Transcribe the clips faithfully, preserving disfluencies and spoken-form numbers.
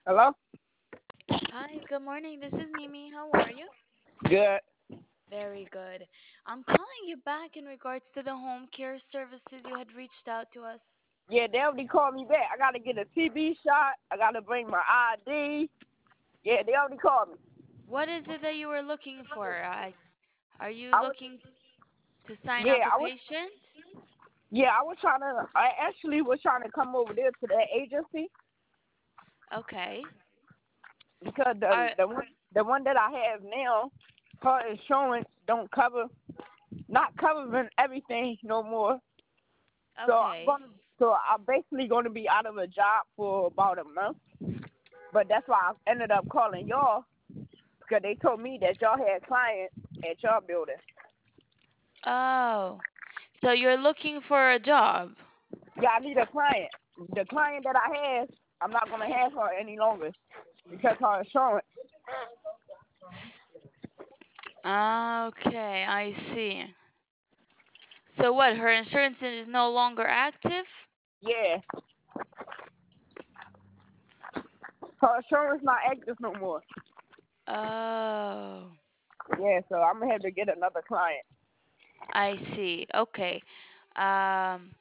Hello? Hi, good morning. This is Mimi. How are you? Good. Very good. I'm calling you back in regards to the home care services you had reached out to us. Yeah, they already called me back. I gotta get a T B shot. I gotta bring my I D. Yeah, they already called me. What is it that you were looking for? Uh, are you I was, looking to sign yeah, up a I was, patient? yeah, I was trying to. I actually was trying to come over there to that agency Okay. because the Are the one the one that I have now, her insurance don't cover, not covering everything no more. So I'm okay. gonna, so I'm basically gonna be out of a job for about a month. But that's why I ended up calling y'all because they told me that y'all had clients at y'all building. Oh, so you're looking for a job? Yeah, I need a client. The client that I have, I'm not gonna have her any longer because her insurance. Okay, I see. So what, her insurance is no longer active? Yeah, her insurance not active no more. Oh, Yeah, so I'm gonna have to get another client. I see. Okay. Um,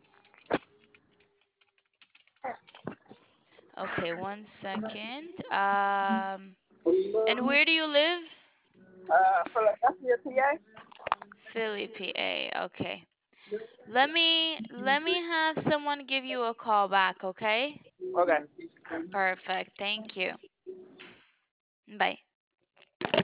okay, one second. Um, and where do you live? Uh, Philadelphia, P A. Philly, P A. Okay. Let me let me have someone give you a call back, okay? Okay. Perfect. Thank you. Bye.